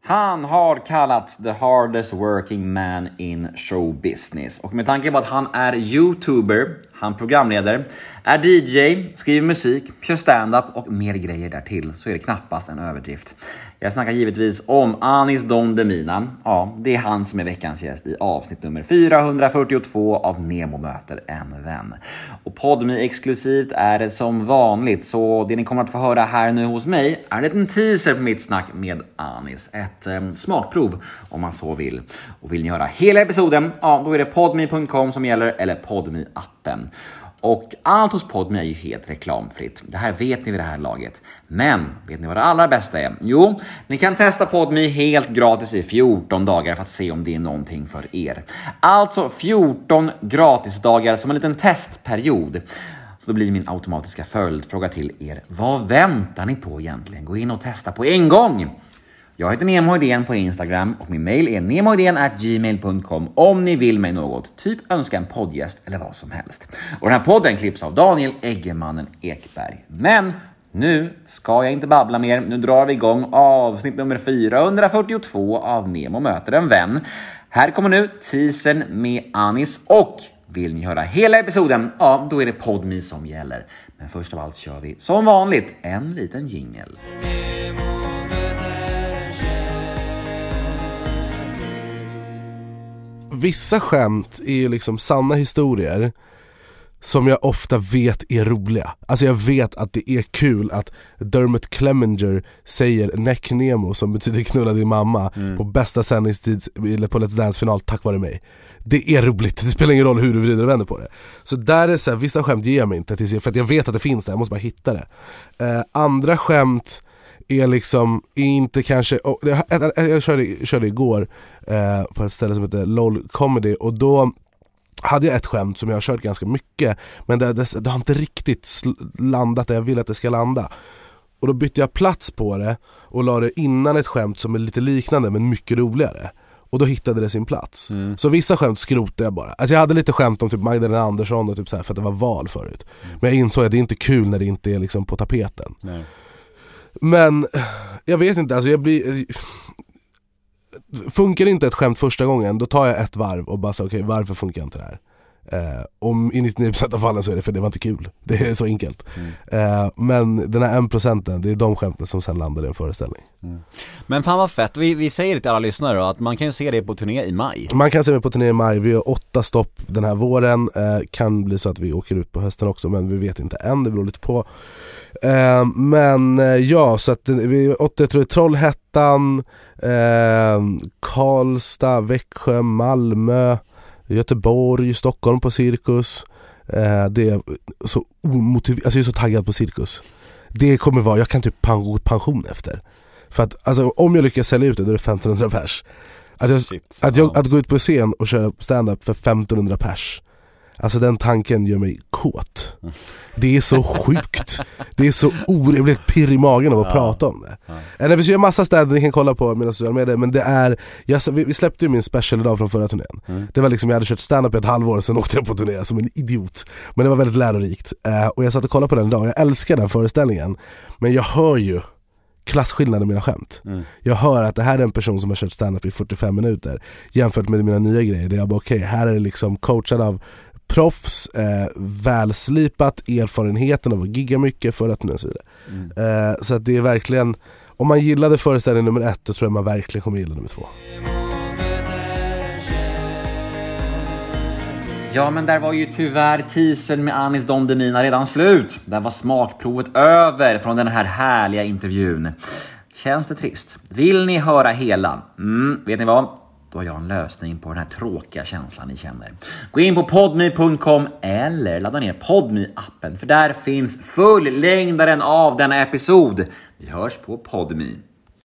Han har kallats the hardest working man in show business. Och med tanke på att han är YouTuber, han programleder, är DJ, skriver musik, kör stand-up och mer grejer därtill, så är det knappast en överdrift. Jag snackar givetvis om Anis Don Demina. Ja, det är han som är veckans gäst i avsnitt nummer 442 av Nemo möter en vän. Och Podme exklusivt är det som vanligt, så det ni kommer att få höra här nu hos mig är en teaser på mitt snack med Anis. Ett smakprov om man så vill. Och vill ni höra hela episoden, ja då är det podme.com som gäller, eller Podme-appen. Och allt hos Podme är ju helt reklamfritt. Det här vet ni vid det här laget. Men vet ni vad det allra bästa är? Jo, ni kan testa Podme helt gratis i 14 dagar för att se om det är någonting för er. Alltså 14 gratisdagar som en liten testperiod. Så då blir min automatiska följdfråga till er: vad väntar ni på egentligen? Gå in och testa på en gång! Jag heter Nemo Idén på Instagram och min mail är nemoidén@gmail.com om ni vill mig något, typ önska en poddgäst eller vad som helst. Och den här podden klipps av Daniel Eggemannen Ekberg. Men nu ska jag inte babbla mer, nu drar vi igång avsnitt nummer 442 av Nemo möter en vän. Här kommer nu teasern med Anis, och vill ni höra hela episoden, ja då är det Podme som gäller. Men först av allt kör vi som vanligt en liten jingle. Vissa skämt är ju liksom sanna historier som jag ofta vet är roliga. Alltså jag vet att det är kul att Dermot Clemenger säger Neck Nemo, som betyder knulla din mamma, på bästa sändningstid eller på Let's Dance-final tack vare mig. Det är roligt, det spelar ingen roll hur du vrider och vänder på det. Så där är så här, vissa skämt ger mig inte för att jag vet att det finns där, jag måste bara hitta det. Andra skämt är liksom inte kanske... Jag körde igår på ett ställe som heter LOL Comedy, och då hade jag ett skämt som jag har kört ganska mycket, men det har inte riktigt landat där jag vill att det ska landa. Och då bytte jag plats på det och la det innan ett skämt som är lite liknande men mycket roligare. Och då hittade det sin plats. Så vissa skämt skrotade jag bara. Alltså jag hade lite skämt om typ Magdalena Andersson och typ så här, för att det var val förut. Men jag insåg att det är inte kul när det inte är liksom på tapeten. Nej. Men jag vet inte, alltså funkar inte ett skämt första gången, då tar jag ett varv och bara så okej, varför funkar inte det här? Om i 99% av fallen så är det för det var inte kul. Det är så enkelt. Men den här 1%, det är de skämten som sen landar i en föreställning. Men fan vad fett, vi säger det till alla lyssnare då, att man kan ju se det på turné i maj. Man kan se det på turné i maj. Vi har 8 stopp den här våren. Kan bli så att vi åker ut på hösten också, men vi vet inte än, det beror lite på. Men ja, så att vi är 8, jag tror det är Trollhättan, Karlstad, Växjö, Malmö, Göteborg, Stockholm på Cirkus. Det är så omotiverat, alltså jag är så taggad på Cirkus. Det kommer vara, jag kan typ pension efter. För att alltså, om jag lyckas sälja ut det, då är det 1500 pers. Att gå ut på scen och köra stand-up för 1500 pers, alltså den tanken gör mig kåt. Det är så sjukt. Det är så orimligt pirr i magen av att prata om det. Vi gör massa städer ni kan kolla på mina sociala medier, men det är vi släppte ju min special idag från förra turnén. Det var liksom, jag hade kört stand-up i ett halvår, sen åkte jag på turné som en idiot. Men det var väldigt lärorikt. Och jag satt och kollade på den idag. Jag älskar den föreställningen. Men jag hör ju klasskillnaden i mina skämt. Jag hör att det här är en person som har kört stand-up i 45 minuter jämfört med mina nya grejer. Det är bara okej, här är det liksom coachad av proffs, välslipat, erfarenheten av att gigga mycket för att och så vidare. Så att det är verkligen, om man gillade föreställning nummer 1, då tror jag man verkligen kommer gilla nummer 2. Ja, men där var ju tyvärr teasern med Anis Don Demina redan slut. Där var smakprovet över från den här härliga intervjun. Känns det trist? Vill ni höra hela? Vet ni vad? Då har jag en lösning på den här tråkiga känslan ni känner. Gå in på podme.com eller ladda ner Podme-appen, för där finns fullängdaren av denna episod. Vi hörs på Podme.